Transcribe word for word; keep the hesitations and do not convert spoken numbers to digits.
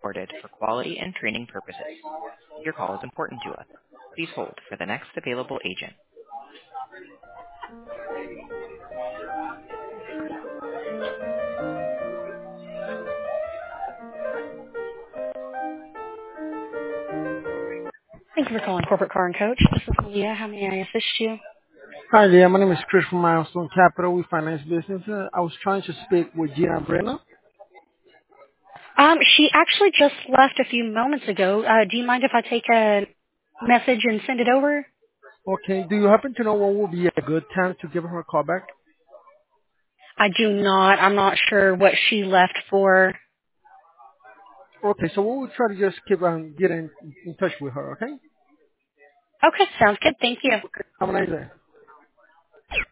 recorded for quality and training purposes. Your call is important to us. Please hold for the next available agent. Thank you for calling Corporate Car and Coach. This is Leah. How may I assist you? Hi there, my name is Chris from Milestone Capital. We finance businesses. I was trying to speak with Gina Brenner. Um, she actually just left a few moments ago. Uh, do you mind if I take a message and send it over? Okay, do you happen to know what would be a good time to give her a call back? I do not. I'm not sure what she left for. Okay, so we will try to just keep on getting in touch with her, okay? Okay, sounds good. Thank you. Have a nice day.